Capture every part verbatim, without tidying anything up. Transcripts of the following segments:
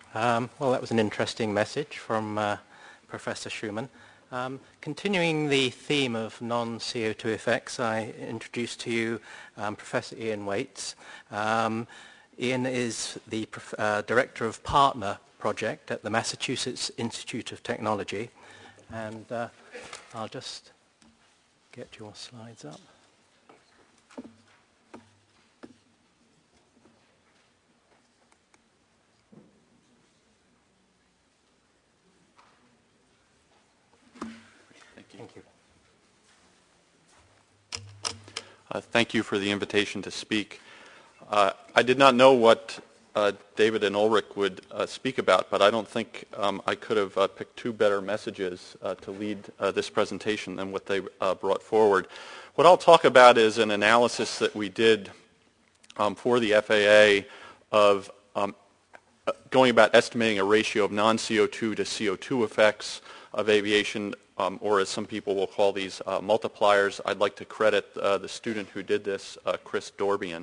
Um, well, that was an interesting message from uh, Professor Schumann. Um, continuing the theme of non-C O two effects, I introduced to you um, Professor Ian Waits. Um, Ian is the uh, Director of Partner Project at the Massachusetts Institute of Technology. And uh, I'll just get your slides up. Thank you. Uh, thank you for the invitation to speak. Uh, I did not know what uh, David and Ulrich would uh, speak about, but I don't think um, I could have uh, picked two better messages uh, to lead uh, this presentation than what they uh, brought forward. What I'll talk about is an analysis that we did um, for the F A A of um, going about estimating a ratio of non-C O two to C O two effects of aviation, um, or as some people will call these uh, multipliers. I'd like to credit uh, the student who did this, uh, Chris Dorbian.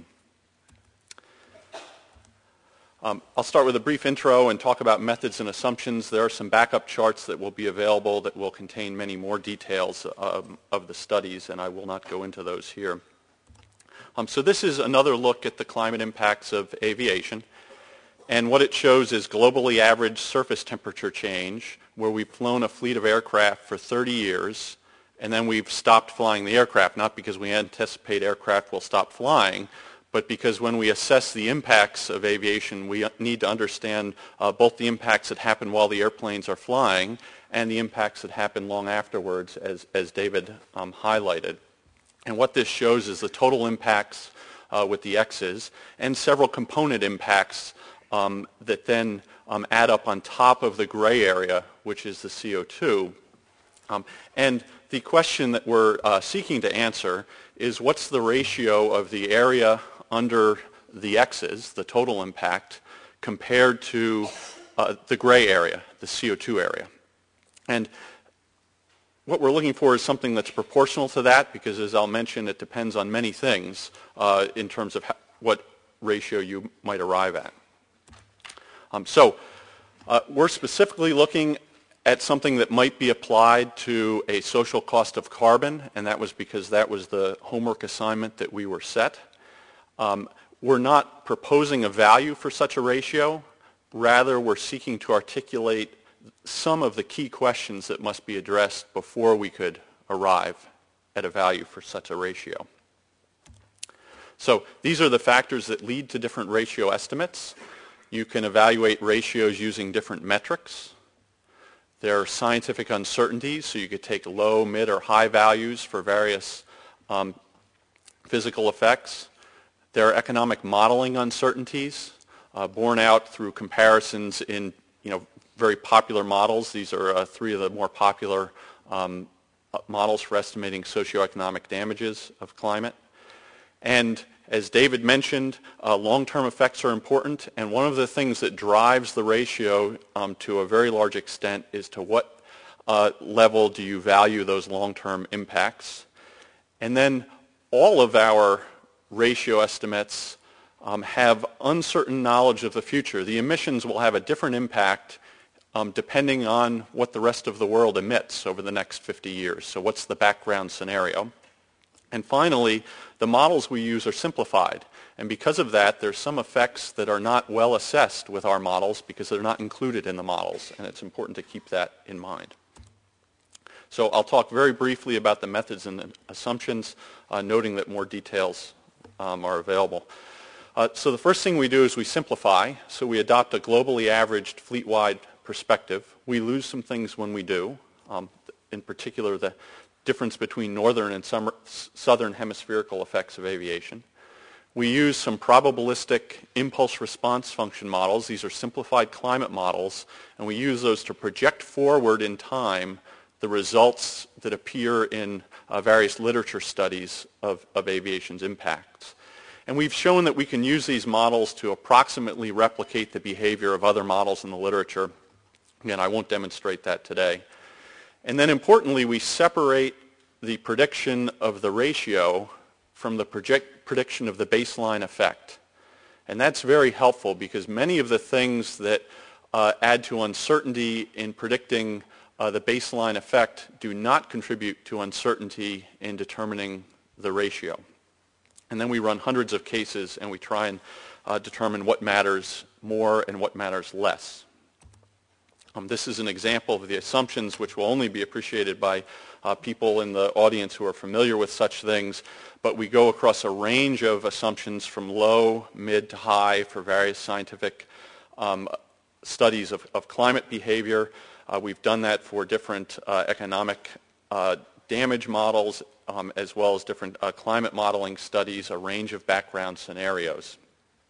Um, I'll start with a brief intro and talk about methods and assumptions. There are some backup charts that will be available that will contain many more details um, of the studies, and I will not go into those here. Um, so this is another look at the climate impacts of aviation. And what it shows is globally average surface temperature change, where we've flown a fleet of aircraft for thirty years, and then we've stopped flying the aircraft, not because we anticipate aircraft will stop flying, but because when we assess the impacts of aviation, we need to understand uh, both the impacts that happen while the airplanes are flying and the impacts that happen long afterwards, as, as David um, highlighted. And what this shows is the total impacts uh, with the X's and several component impacts Um, that then um, add up on top of the gray area, which is the C O two. Um, and the question that we're uh, seeking to answer is what's the ratio of the area under the X's, the total impact, compared to uh, the gray area, the C O two area. And what we're looking for is something that's proportional to that, because as I'll mention, it depends on many things uh, in terms of how, what ratio you might arrive at. Um, so uh, we're specifically looking at something that might be applied to a social cost of carbon, and that was because that was the homework assignment that we were set. Um, we're not proposing a value for such a ratio. Rather, we're seeking to articulate some of the key questions that must be addressed before we could arrive at a value for such a ratio. So these are the factors that lead to different ratio estimates. You can evaluate ratios using different metrics. There are scientific uncertainties, so you could take low, mid, or high values for various um, physical effects. There are economic modeling uncertainties uh, borne out through comparisons in you know, very popular models. These are uh, three of the more popular um, models for estimating socioeconomic damages of climate. And as David mentioned, uh, long-term effects are important, and one of the things that drives the ratio um, to a very large extent is to what uh, level do you value those long-term impacts. And then all of our ratio estimates um, have uncertain knowledge of the future. The emissions will have a different impact um, depending on what the rest of the world emits over the next fifty years. So what's the background scenario? And finally, the models we use are simplified. And because of that, there's some effects that are not well assessed with our models because they're not included in the models. And it's important to keep that in mind. So I'll talk very briefly about the methods and the assumptions, uh, noting that more details um, are available. Uh, so the first thing we do is we simplify. So we adopt a globally averaged fleet-wide perspective. We lose some things when we do, um, in particular the difference between northern and summer, southern hemispherical effects of aviation. We use some probabilistic impulse response function models. These are simplified climate models, and we use those to project forward in time the results that appear in uh, various literature studies of, of aviation's impacts. And we've shown that we can use these models to approximately replicate the behavior of other models in the literature. Again, I won't demonstrate that today. And then importantly, we separate the prediction of the ratio from the project prediction of the baseline effect. And that's very helpful because many of the things that uh, add to uncertainty in predicting uh, the baseline effect do not contribute to uncertainty in determining the ratio. And then we run hundreds of cases and we try and uh, determine what matters more and what matters less. Um, this is an example of the assumptions which will only be appreciated by uh, people in the audience who are familiar with such things, but we go across a range of assumptions from low, mid to high for various scientific um, studies of, of climate behavior. Uh, we've done that for different uh, economic uh, damage models um, as well as different uh, climate modeling studies, a range of background scenarios.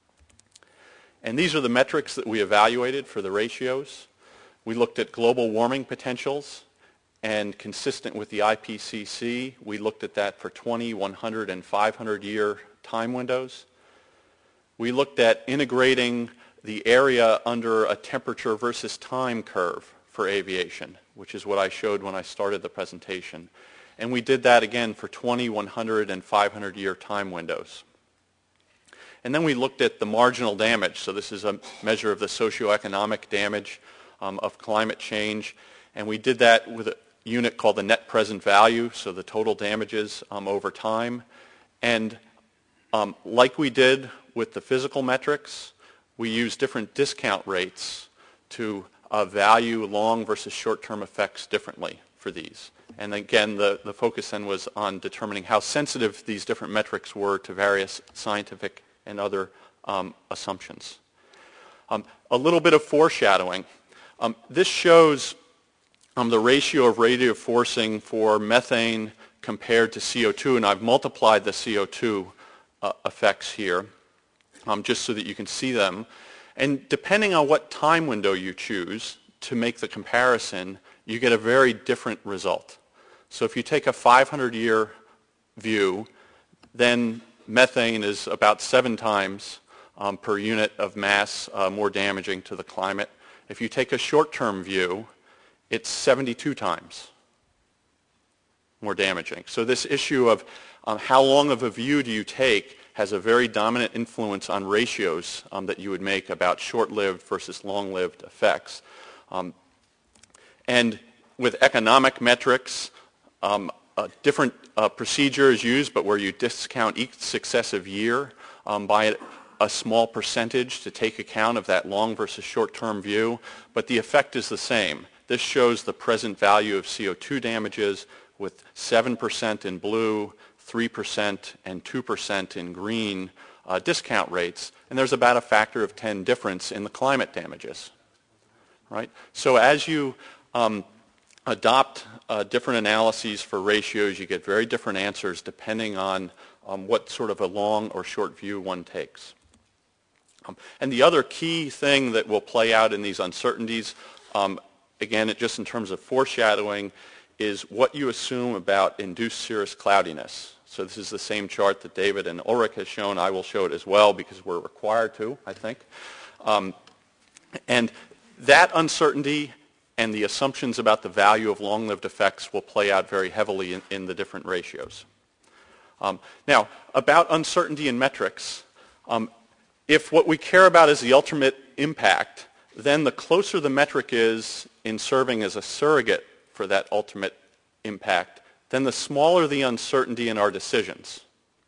And these are the metrics that we evaluated for the ratios. We looked at global warming potentials, and consistent with the I P C C, we looked at that for twenty, one hundred, and five hundred year time windows. We looked at integrating the area under a temperature versus time curve for aviation, which is what I showed when I started the presentation. And we did that again for twenty, one hundred, and five hundred year time windows. And then we looked at the marginal damage. So this is a measure of the socioeconomic damage um, of climate change. And we did that with a unit called the net present value, so the total damages um, over time. And um, like we did with the physical metrics, we used different discount rates to uh, value long versus short-term effects differently for these. And again, the, the focus then was on determining how sensitive these different metrics were to various scientific and other um, assumptions. Um, a little bit of foreshadowing. Um, this shows um, the ratio of radiative forcing for methane compared to C O two, and I've multiplied the C O two uh, effects here um, just so that you can see them. And depending on what time window you choose to make the comparison, you get a very different result. So if you take a five hundred year view, then methane is about seven times um, per unit of mass uh, more damaging to the climate. If you take a short-term view, it's seventy-two times more damaging. So this issue of um, how long of a view do you take has a very dominant influence on ratios um, that you would make about short-lived versus long-lived effects. Um, and with economic metrics, um, a different uh, procedure is used, but where you discount each successive year um, by a small percentage to take account of that long versus short-term view, but the effect is the same. This shows the present value of C O two damages with seven percent in blue, three percent, and two percent in green uh, discount rates, and there's about a factor of ten difference in the climate damages. Right? So as you um, adopt uh, different analyses for ratios, you get very different answers depending on um, what sort of a long or short view one takes. Um, and the other key thing that will play out in these uncertainties, um, again, it, just in terms of foreshadowing, is what you assume about induced cirrus cloudiness. So this is the same chart that David and Ulrich has shown. I will show it as well because we're required to, I think. Um, and that uncertainty and the assumptions about the value of long-lived effects will play out very heavily in, in the different ratios. Um, now, about uncertainty in metrics, um, if what we care about is the ultimate impact, then the closer the metric is in serving as a surrogate for that ultimate impact, then the smaller the uncertainty in our decisions.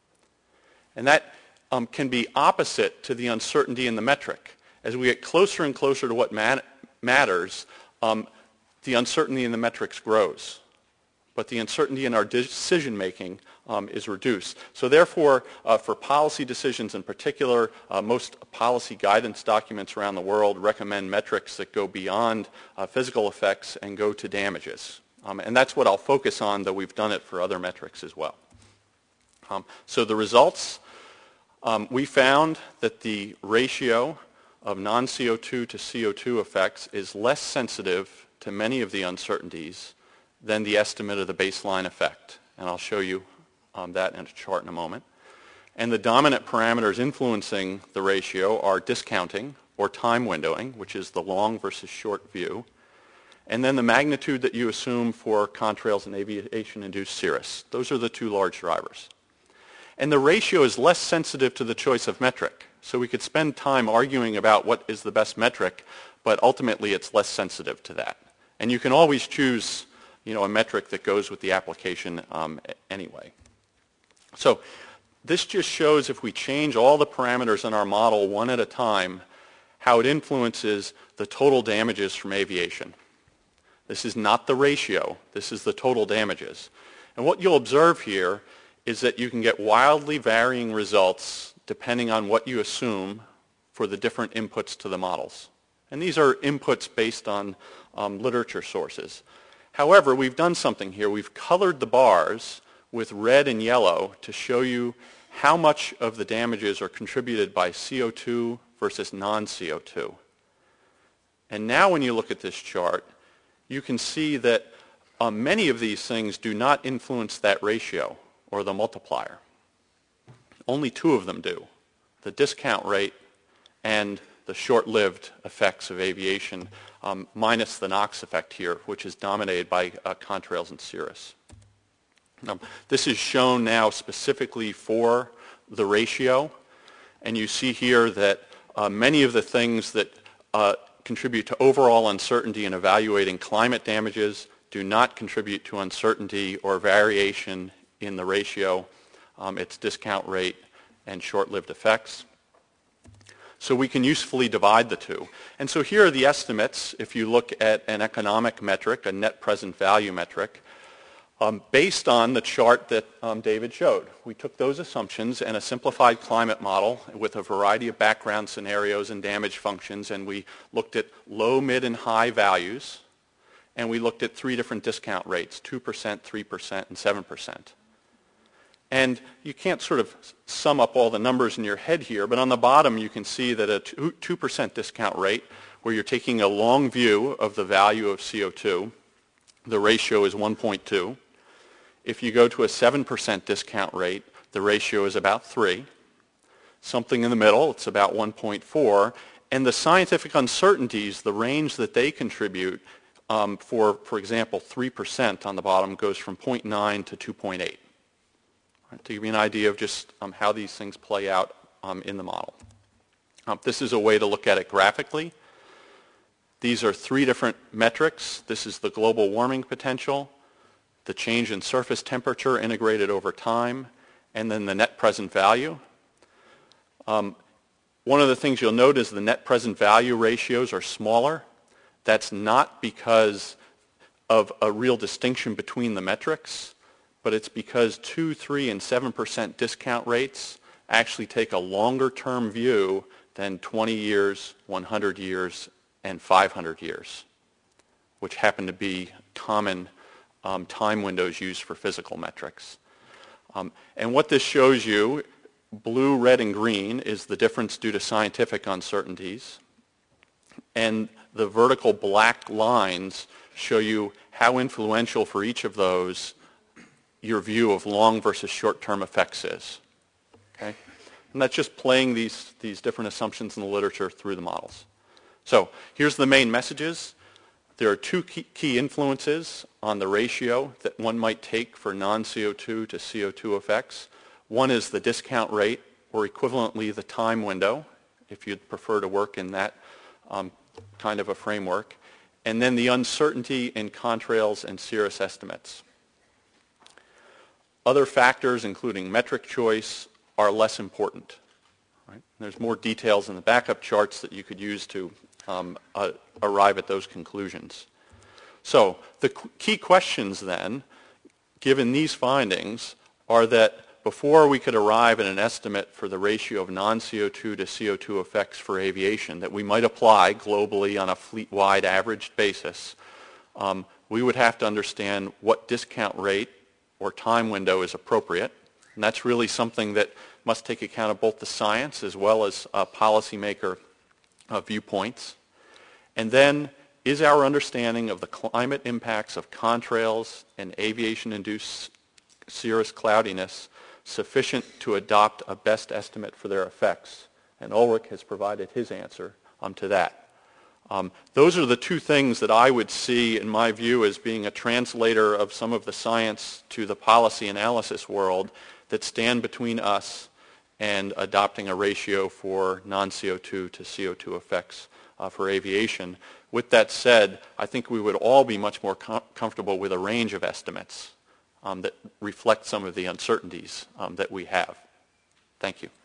And that um, can be opposite to the uncertainty in the metric. As we get closer and closer to what mat- matters, um, the uncertainty in the metrics grows. But the uncertainty in our decision-making um, is reduced. So therefore, uh, for policy decisions in particular, uh, most policy guidance documents around the world recommend metrics that go beyond uh, physical effects and go to damages. Um, and that's what I'll focus on, though we've done it for other metrics as well. Um, so the results, um, we found that the ratio of non-C O two to C O two effects is less sensitive to many of the uncertainties than the estimate of the baseline effect. And I'll show you um, that in a chart in a moment. And the dominant parameters influencing the ratio are discounting or time windowing, which is the long versus short view, and then the magnitude that you assume for contrails and aviation-induced cirrus. Those are the two large drivers. And the ratio is less sensitive to the choice of metric. So we could spend time arguing about what is the best metric, but ultimately it's less sensitive to that. And you can always choose, you know, a metric that goes with the application um, anyway. So this just shows if we change all the parameters in our model one at a time, how it influences the total damages from aviation. This is not the ratio. This is the total damages. And what you'll observe here is that you can get wildly varying results depending on what you assume for the different inputs to the models. And these are inputs based on um, literature sources. However, we've done something here. We've colored the bars with red and yellow to show you how much of the damages are contributed by C O two versus non-C O two. And now when you look at this chart, you can see that uh, many of these things do not influence that ratio or the multiplier. Only two of them do, the discount rate and the short-lived effects of aviation, um, minus the NOx effect here, which is dominated by uh, contrails and cirrus. Um, this is shown now specifically for the ratio, and you see here that uh, many of the things that uh, contribute to overall uncertainty in evaluating climate damages do not contribute to uncertainty or variation in the ratio, um, its discount rate, and short-lived effects. So we can usefully divide the two. And so here are the estimates if you look at an economic metric, a net present value metric, um, based on the chart that um, David showed. We took those assumptions and a simplified climate model with a variety of background scenarios and damage functions, and we looked at low, mid, and high values, and we looked at three different discount rates, two percent, three percent, and seven percent. And you can't sort of sum up all the numbers in your head here, but on the bottom you can see that a two percent discount rate, where you're taking a long view of the value of C O two, the ratio is one point two. If you go to a seven percent discount rate, the ratio is about three. Something in the middle, it's about one point four. And the scientific uncertainties, the range that they contribute, um, for, for example, three percent on the bottom goes from zero point nine to two point eight. Right, to give you an idea of just um, how these things play out um, in the model. Um, this is a way to look at it graphically. These are three different metrics. This is the global warming potential, the change in surface temperature integrated over time, and then the net present value. Um, one of the things you'll note is the net present value ratios are smaller. That's not because of a real distinction between the metrics, but it's because two, three, and seven percent discount rates actually take a longer term view than twenty years, one hundred years, and five hundred years, which happen to be common um, time windows used for physical metrics. Um, and what this shows you, blue, red, and green, is the difference due to scientific uncertainties. And the vertical black lines show you how influential for each of those your view of long versus short-term effects is. Okay? And that's just playing these, these different assumptions in the literature through the models. So here's the main messages. There are two key, key influences on the ratio that one might take for non-C O two to C O two effects. One is the discount rate, or equivalently the time window, if you'd prefer to work in that um, kind of a framework. And then the uncertainty in contrails and cirrus estimates. Other factors, including metric choice, are less important. Right? There's more details in the backup charts that you could use to um, uh, arrive at those conclusions. So the qu- key questions then, given these findings, are that before we could arrive at an estimate for the ratio of non-C O two to C O two effects for aviation that we might apply globally on a fleet-wide averaged basis, um, we would have to understand what discount rate or time window is appropriate. And that's really something that must take account of both the science as well as uh, policymaker uh, viewpoints. And then, is our understanding of the climate impacts of contrails and aviation-induced cirrus cloudiness sufficient to adopt a best estimate for their effects? And Ulrich has provided his answer um, to that. Um, those are the two things that I would see, in my view, as being a translator of some of the science to the policy analysis world that stand between us and adopting a ratio for non-C O two to C O two effects uh, for aviation. With that said, I think we would all be much more com comfortable with a range of estimates um, that reflect some of the uncertainties um, that we have. Thank you.